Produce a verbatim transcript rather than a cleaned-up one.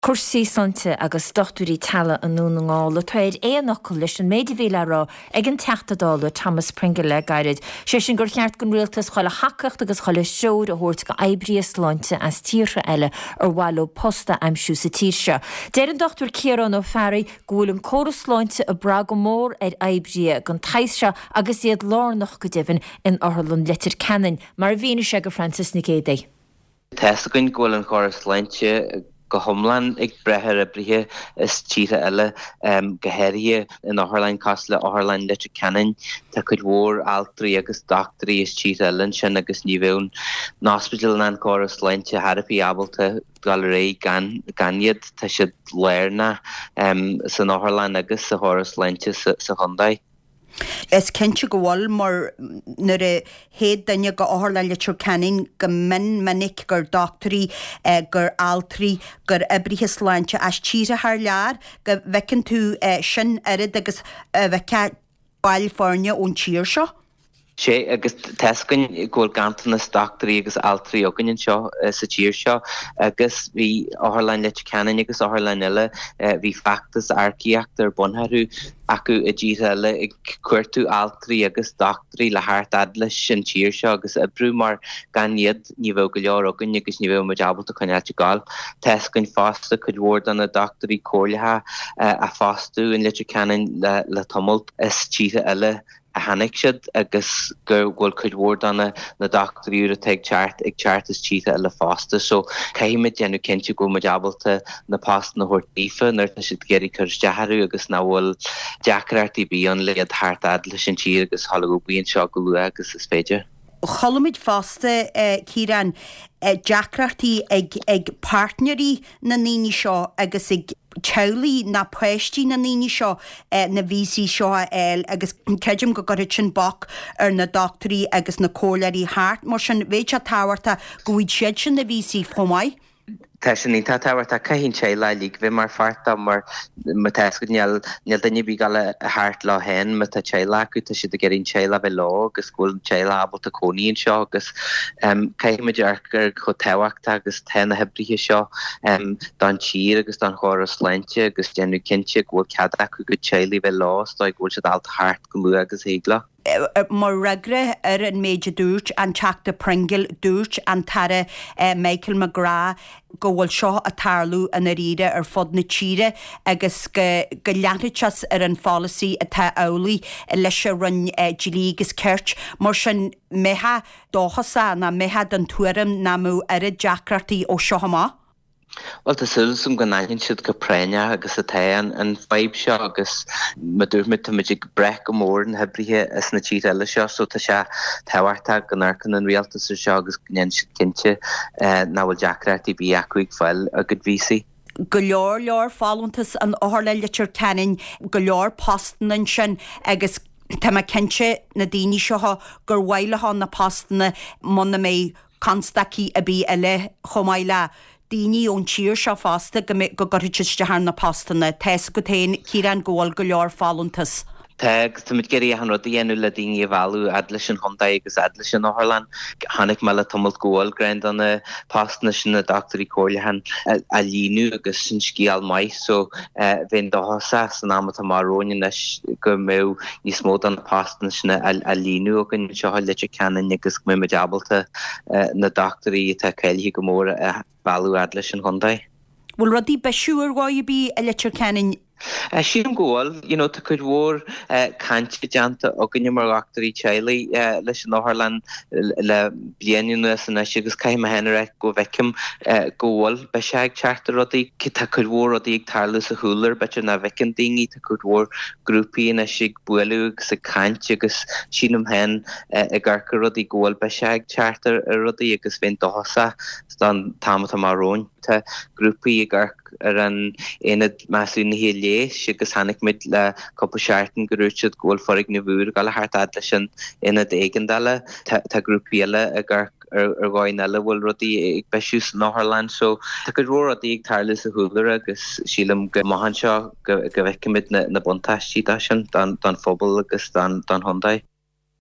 Cursaí sante agus dochtúí talla an nún ngála tuid éanacha leis an méidirhíle rá ag an teachtadála Thomas Pringle le gairid. Sé sin gur cheart gon rialtas chola hacacht agus chola seoir a thuirt go eibríos láinte as tíre eile ar bhhailó posta aimsú sa tíirse. Déir an dochtúir Ciarán ó Ferry gúil an córas láinte a bra go mór ar eibrí gan taise agus iad lárnach go divan in Orlan letir canan, mar bhíine se go Francis na Gédé. Teascain gúil an córas láinte go homlan ag brethir a brithe is tíre eile um, gohéirí in Orlan Castle Orlan letir canan tá chud mhór altraí agus doctorí is tíre eile sin agus ní bhún náspidal an córas láinte harapí abalta gallery gan ganiad tá siad léirna um, san Orlan agus sa chóras láinte sa, sa Hyundai. Es kense go bhil mar nuair a héad daine go áthla letir canin go min minic gur doctorí uh, gur altraí gur ibrithe sláinte as tíre thar lear go bhecinn tú uh, sin arid agus uh, bheice bail fáinne ón tíir seo. sé agus teascain ggóil gantanas doctorí agus altraí ogainn seo sa tíir seo agus bhí Orlan letir canan agus Orlan eile bhí factas arciacht ar bunthú acu a ddíre eile ag cuairtú altraí agus doctorí le thart adla sin tíir seo agus a brú mar gan iad ní bhfuil go leor ogainn agus ní bhfuil muid abalta chuineáilte gáil. Teascain fásta chud mhór don na doctorí cóirlatha a fástú in letir canan le, le tumult is tíre eile a hanig siad agus gur bhfuil chud mhór donna na doctoríúra teag teart ag teart is tíre eile fásta, so caiimiid déanú cinnte go muid abalta na pasta na thuirtífa nuair tá siad géirí chuir deatharú agus ná bhfuil deacrartaí bíon le thart adla sin tír agus tháinig go bíonn seo go luath agus is féidir. Cholamid fásta uh, Ciarán uh, deacrartaí ag, ag partnerí na níní seo agus ag teolaí na poisttí na níní seo uh, na vísí seo eil agus ceidim go gorid sin bach ar na doctorí agus na cóileirí thart mar sin bhéid a táhairta go bhfuid siad sin na vísí chomáid. Tá sin ní táhairta caihín sé le líg bhí mar farta mar ma teascaid neal neal daine bhí gal a thart lá hen ma tá téile acu tá siad a geirín téile bheith lá agus gúil téile abalta cóníonn seo agus um, caiimiid arcar chu tehaachta agus tena hebrithe seo um, don tír agus don chóras láinte agus déanú cinnte gúil cead acu go téile bheith lá stáid gúil siad alta thart go luath agus héagla. Mar ragre ar an méide dúirt an teachta Pringle dúirt an tara uh, Michael McGrath go bhfuil seo a tarlú an a riire ar fod na tíre agus go, go leanritas ar an fálasí atá eolaí leis a run uh, Gilí agus Kirt mar sin méthe dóchasa na méthe don tuairim na mú ar a deacrartaí ó seo hamá. Well, tá sulsum go naithinn siad go préine agus a taon an feib seo agus ma dúrmid tá muidig brech go mór an hebrithe is na tíre eile seo, so tá sé táhairta go narcan an rialtas seo agus gnéan siad cinnte uh, ná bhfuil deacrartaí bí acu ag fáil a go vísaí. Go leor leor fálantas an Orlan letir canan go leor postanan sin agus tá ma cinse na daoine seo gur bhaileá na postanna mna mé constací a bí eile chomáile. Díní ón tíir seo fásta go go goirteiste thar na postanna, teas go tain Ciarán ggóil go leor fálantas. Tag tumid geirí an rud dhéanú le daoine bhú adla sin Hyundai agus adla sin Orlan hanig me le tumult ggóil grand an na pastana sin na doctorí cóirlathan a líú agus sin scíal mai, so bhíon dothasa san amata marróin leis go mé ní smód an na pastana sin a líú agan seo leite canan agus go mé abalta na doctorí tá ceilthe go mór a bhú adla sin Hyundai. Bhfuil rudí beisiúr gáid bí a letir canan Uh, Sílim ggóil, you know, tá chud mhór uh, cante deanta agan mar achtarí teile uh, leis an Orlan le blianúna san agus caiim a henre go bhecim uh, ggóil be se ag teachtar rudaí tá chud mhór rudaí ag tarla sa thuúlar beidir na bhecin daoine tá chud mhór grúpaí na sig buú sa cante agus sílim hen uh, ag garcar rudaí ggóil be se ag teachtar a rudaí agus bhíon dohasa don támata marróin tá grúpaí ag garc ar an éad measúna hí léis agus hanig mid le copa seaartan goúirtead ggóil forig na bhúr gal a thart adla sin ina éigeandala tá grúpaí eile a gar ar gáin eile bhfuil rudaí ag beisiú san Orlan, so tá go rór rudaí ag tarla sa thuúlar agus sílam go maihan seo go bhheicimid na buntáistí sin don phobal agus don Hyundai.